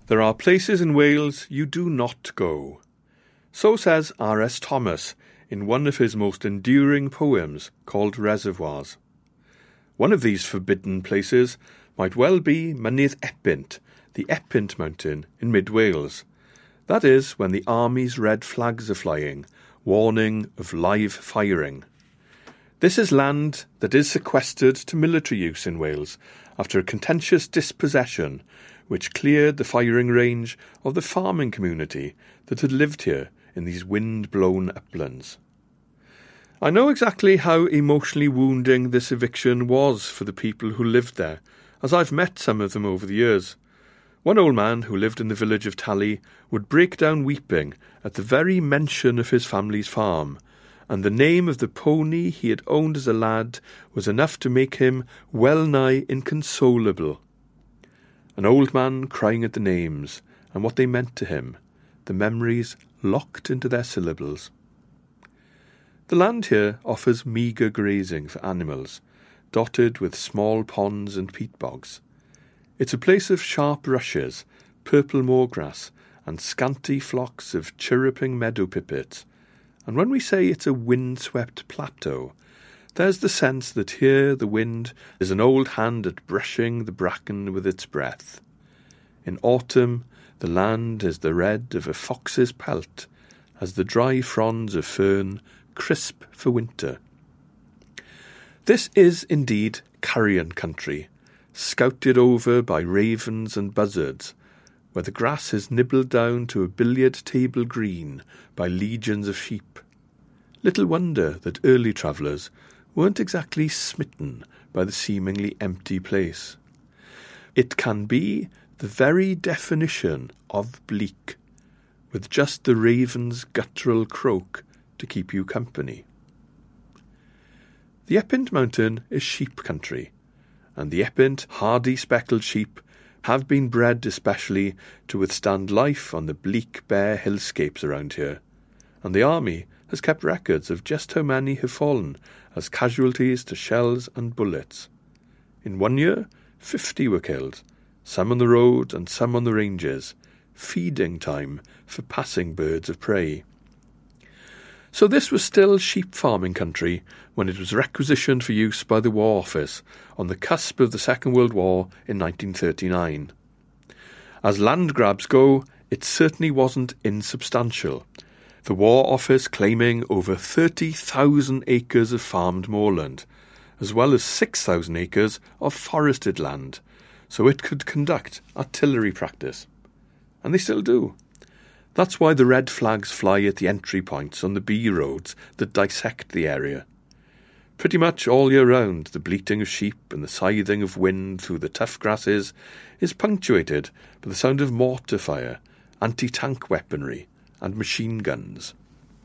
There are places in Wales you do not go. So says R.S. Thomas in one of his most enduring poems called Reservoirs. One of these forbidden places might well be Mynydd Epynt, the Epynt mountain in mid-Wales. That is when the army's red flags are flying, warning of live firing. This is land that is sequestered to military use in Wales after a contentious dispossession which cleared the firing range of the farming community that had lived here in these wind-blown uplands. I know exactly how emotionally wounding this eviction was for the people who lived there, as I've met some of them over the years. One old man who lived in the village of Tally would break down weeping at the very mention of his family's farm, and the name of the pony he had owned as a lad was enough to make him well-nigh inconsolable. An old man crying at the names, and what they meant to him, the memories locked into their syllables. The land here offers meagre grazing for animals, dotted with small ponds and peat bogs. It's a place of sharp rushes, purple moorgrass, and scanty flocks of chirruping meadow pipits, and when we say it's a wind-swept plateau, there's the sense that here the wind is an old hand at brushing the bracken with its breath. In autumn, the land is the red of a fox's pelt, as the dry fronds of fern crisp for winter. This is indeed carrion country, scouted over by ravens and buzzards, where the grass is nibbled down to a billiard table green by legions of sheep. Little wonder that early travellers weren't exactly smitten by the seemingly empty place. It can be the very definition of bleak, with just the raven's guttural croak to keep you company. The Epynt mountain is sheep country, and the Epynt hardy speckled sheep have been bred especially to withstand life on the bleak bare hillscapes around here, and the army has kept records of just how many have fallen as casualties to shells and bullets. In 1 year, 50 were killed, some on the road and some on the ranges, feeding time for passing birds of prey. So this was still sheep farming country when it was requisitioned for use by the War Office on the cusp of the Second World War in 1939. As land grabs go, it certainly wasn't insubstantial, the War Office claiming over 30,000 acres of farmed moorland, as well as 6,000 acres of forested land, so it could conduct artillery practice. And they still do. That's why the red flags fly at the entry points on the B roads that dissect the area. Pretty much all year round, the bleating of sheep and the scything of wind through the tough grasses is punctuated by the sound of mortar fire, anti-tank weaponry, and machine guns.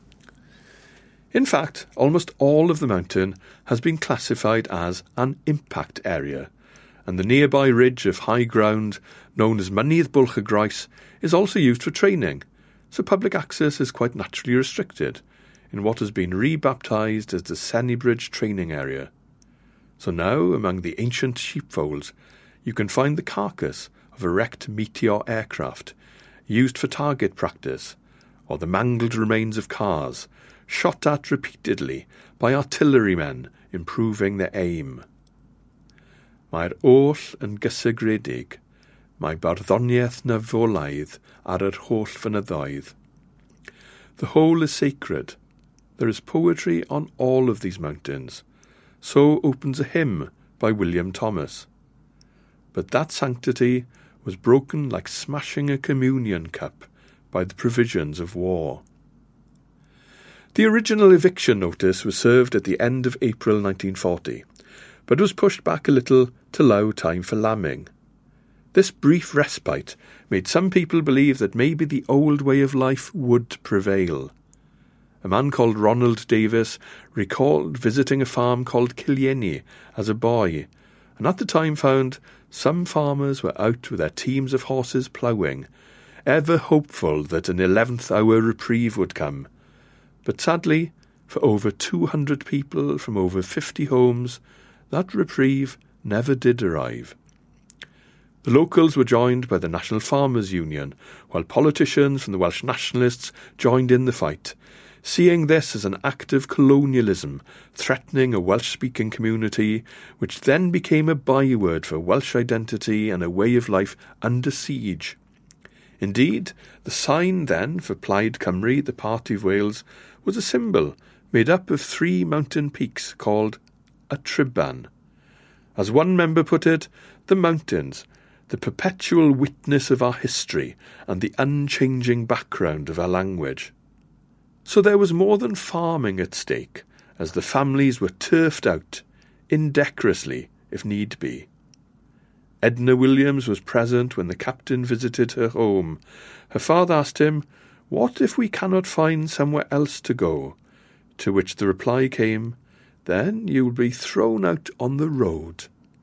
In fact, almost all of the mountain has been classified as an impact area, and the nearby ridge of high ground, known as Mynydd Bwlch y Groes, is also used for training, so public access is quite naturally restricted in what has been rebaptised as the Sennybridge training area. So now, among the ancient sheepfolds, you can find the carcass of a wrecked Meteor aircraft, used for target practice, or the mangled remains of cars, shot at repeatedly by artillerymen improving their aim. Mae'r oll yn gysegredig, mae barddoniaeth na folaidd ar yr holl fynyddoedd. The whole is sacred. There is poetry on all of these mountains. So opens a hymn by William Thomas. But that sanctity was broken like smashing a communion cup by the provisions of war. The original eviction notice was served at the end of April 1940, but was pushed back a little to allow time for lambing. This brief respite made some people believe that maybe the old way of life would prevail. A man called Ronald Davis recalled visiting a farm called Killieny as a boy, and at the time found some farmers were out with their teams of horses ploughing, ever hopeful that an 11th hour reprieve would come. But sadly, for over 200 people from over 50 homes, that reprieve never did arrive. The locals were joined by the National Farmers Union, while politicians from the Welsh nationalists joined in the fight, seeing this as an act of colonialism threatening a Welsh-speaking community, which then became a byword for Welsh identity and a way of life under siege. Indeed, the sign then for Plaid Cymru, the Party of Wales, was a symbol made up of 3 mountain peaks called a triban. As one member put it, the mountains, the perpetual witness of our history and the unchanging background of our language. So there was more than farming at stake, as the families were turfed out, indecorously if need be. Edna Williams was present when the captain visited her home. Her father asked him, "What if we cannot find somewhere else to go?" To which the reply came, "Then you will be thrown out on the road."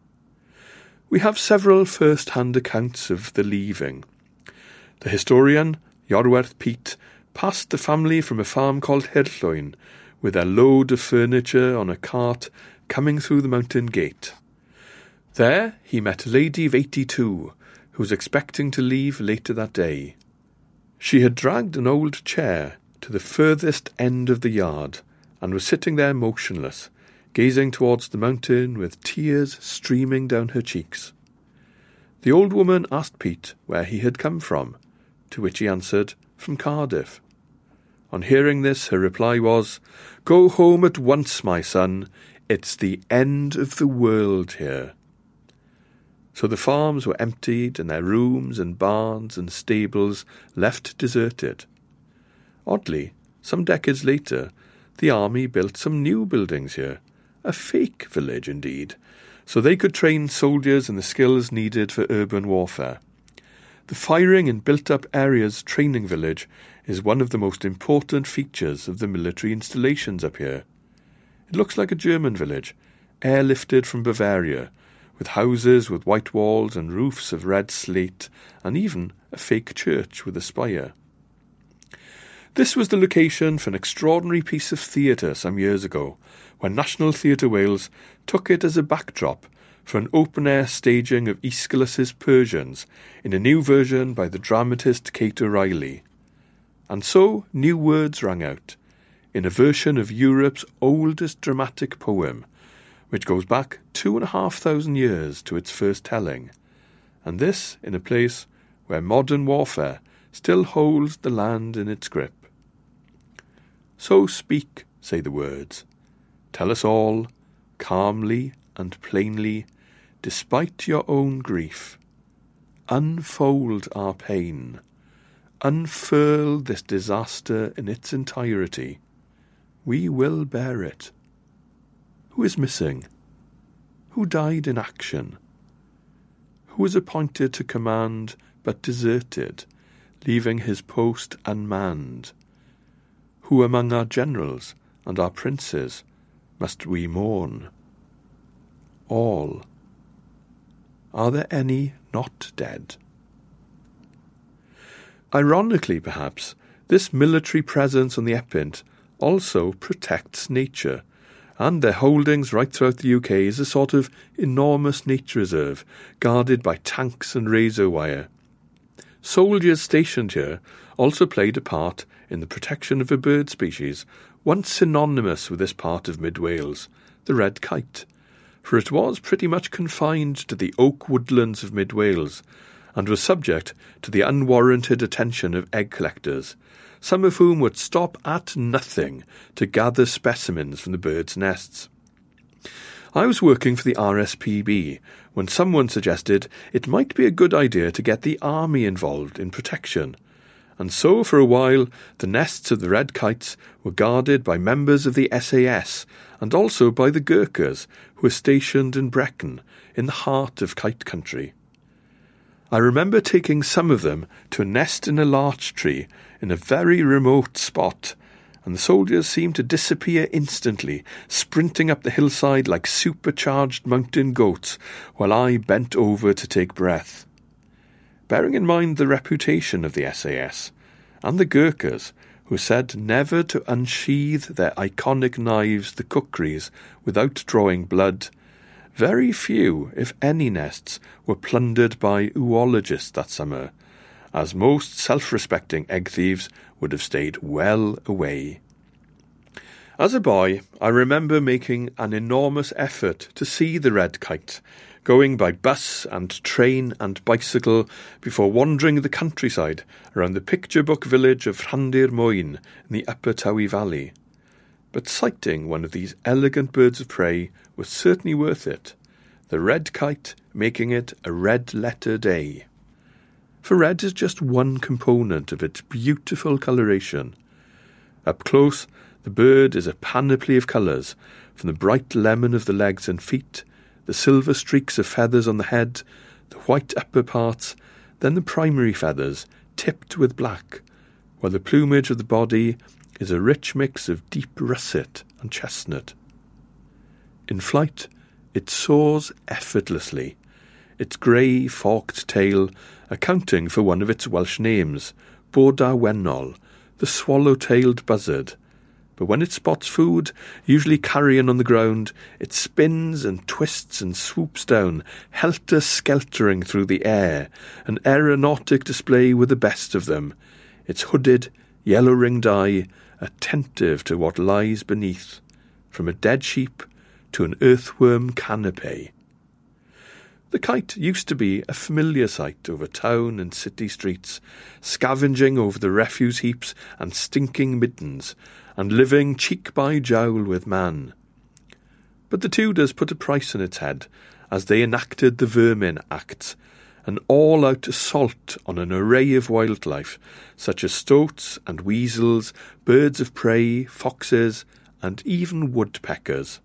We have several first-hand accounts of the leaving. The historian, Iorwerth Peat, passed the family from a farm called Hirllwyn, with their load of furniture on a cart coming through the mountain gate. There he met a lady of 82, who was expecting to leave later that day. She had dragged an old chair to the furthest end of the yard, and was sitting there motionless, gazing towards the mountain with tears streaming down her cheeks. The old woman asked Pete where he had come from, to which he answered, "From Cardiff." On hearing this, her reply was, "Go home at once, my son. It's the end of the world here." So the farms were emptied and their rooms and barns and stables left deserted. Oddly, some decades later, the army built some new buildings here, a fake village indeed, so they could train soldiers in the skills needed for urban warfare. The firing in built-up areas training village is one of the most important features of the military installations up here. It looks like a German village, airlifted from Bavaria, with houses with white walls and roofs of red slate, and even a fake church with a spire. This was the location for an extraordinary piece of theatre some years ago, when National Theatre Wales took it as a backdrop for an open-air staging of Aeschylus's Persians in a new version by the dramatist Kate O'Reilly. And so new words rang out, in a version of Europe's oldest dramatic poem, which goes back 2,500 years to its first telling, and this in a place where modern warfare still holds the land in its grip. So speak, say the words. Tell us all, calmly and plainly, despite your own grief. Unfold our pain. Unfurl this disaster in its entirety. We will bear it. Who is missing? Who died in action? Who was appointed to command but deserted, leaving his post unmanned? Who among our generals and our princes must we mourn? All. Are there any not dead? Ironically, perhaps, this military presence on the Epynt also protects nature, and their holdings right throughout the UK is a sort of enormous nature reserve, guarded by tanks and razor wire. Soldiers stationed here also played a part in the protection of a bird species, once synonymous with this part of mid-Wales, the red kite, for it was pretty much confined to the oak woodlands of mid-Wales, and was subject to the unwarranted attention of egg collectors, some of whom would stop at nothing to gather specimens from the birds' nests. I was working for the RSPB when someone suggested it might be a good idea to get the army involved in protection, and so for a while the nests of the red kites were guarded by members of the SAS and also by the Gurkhas who were stationed in Brecon, in the heart of kite country. I remember taking some of them to a nest in a larch tree in a very remote spot, and the soldiers seemed to disappear instantly, sprinting up the hillside like supercharged mountain goats, while I bent over to take breath. Bearing in mind the reputation of the SAS, and the Gurkhas, who said never to unsheathe their iconic knives, the kukris, without drawing blood, Very few, if any, nests were plundered by oologists that summer, as most self-respecting egg thieves would have stayed well away. As a boy, I remember making an enormous effort to see the red kite, going by bus and train and bicycle before wandering the countryside around the picture-book village of Llandir Moyn in the Upper Towy Valley. But sighting one of these elegant birds of prey was certainly worth it, the red kite making it a red-letter day. For red is just one component of its beautiful coloration. Up close, the bird is a panoply of colours, from the bright lemon of the legs and feet, the silver streaks of feathers on the head, the white upper parts, then the primary feathers, tipped with black, while the plumage of the body is a rich mix of deep russet and chestnut. In flight, it soars effortlessly, its grey forked tail accounting for one of its Welsh names, Boda Wennol, the swallow-tailed buzzard. But when it spots food, usually carrion on the ground, it spins and twists and swoops down, helter-skeltering through the air, an aeronautic display with the best of them, its hooded, yellow-ringed eye attentive to what lies beneath, from a dead sheep to an earthworm canopy. The kite used to be a familiar sight over town and city streets, scavenging over the refuse heaps and stinking middens, and living cheek by jowl with man. But the Tudors put a price on its head as they enacted the Vermin Acts, an all-out assault on an array of wildlife, such as stoats and weasels, birds of prey, foxes, and even woodpeckers.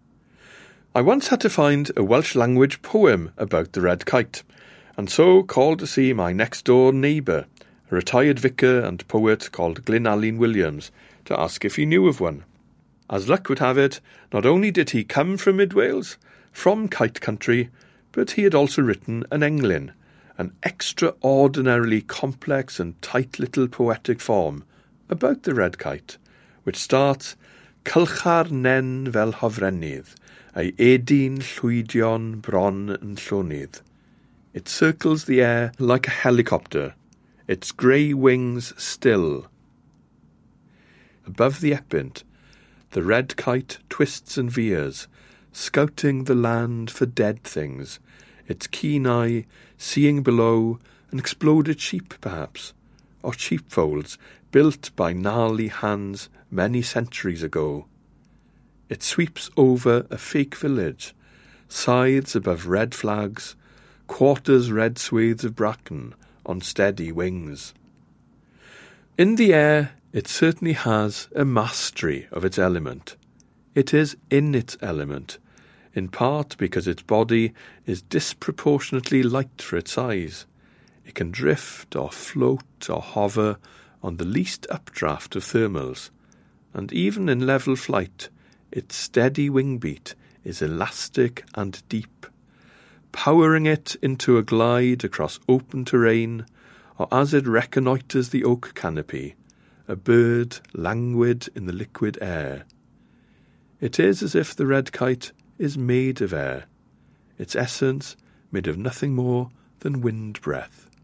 I once had to find a Welsh-language poem about the red kite, and so called to see my next-door neighbour, a retired vicar and poet called Glyn Williams, to ask if he knew of one. As luck would have it, not only did he come from mid-Wales, from kite country, but he had also written an englyn, an extraordinarily complex and tight little poetic form about the red kite, which starts Cylchar nen fel hofrennydd, ei edyn llwydion bron yn llonydd. It circles the air like a helicopter, its grey wings still. Above the Epynt, the red kite twists and veers, scouting the land for dead things, its keen eye seeing below an exploded sheep, perhaps, or sheepfolds built by gnarly hands many centuries ago. It sweeps over a fake village, scythes above red flags, quarters red swathes of bracken on steady wings. In the air, it certainly has a mastery of its element. It is in its element, in part because its body is disproportionately light for its size. It can drift or float or hover on the least updraft of thermals, and even in level flight, its steady wing beat is elastic and deep, powering it into a glide across open terrain, or as it reconnoitres the oak canopy, a bird languid in the liquid air. It is as if the red kite is made of air, its essence made of nothing more than wind breath.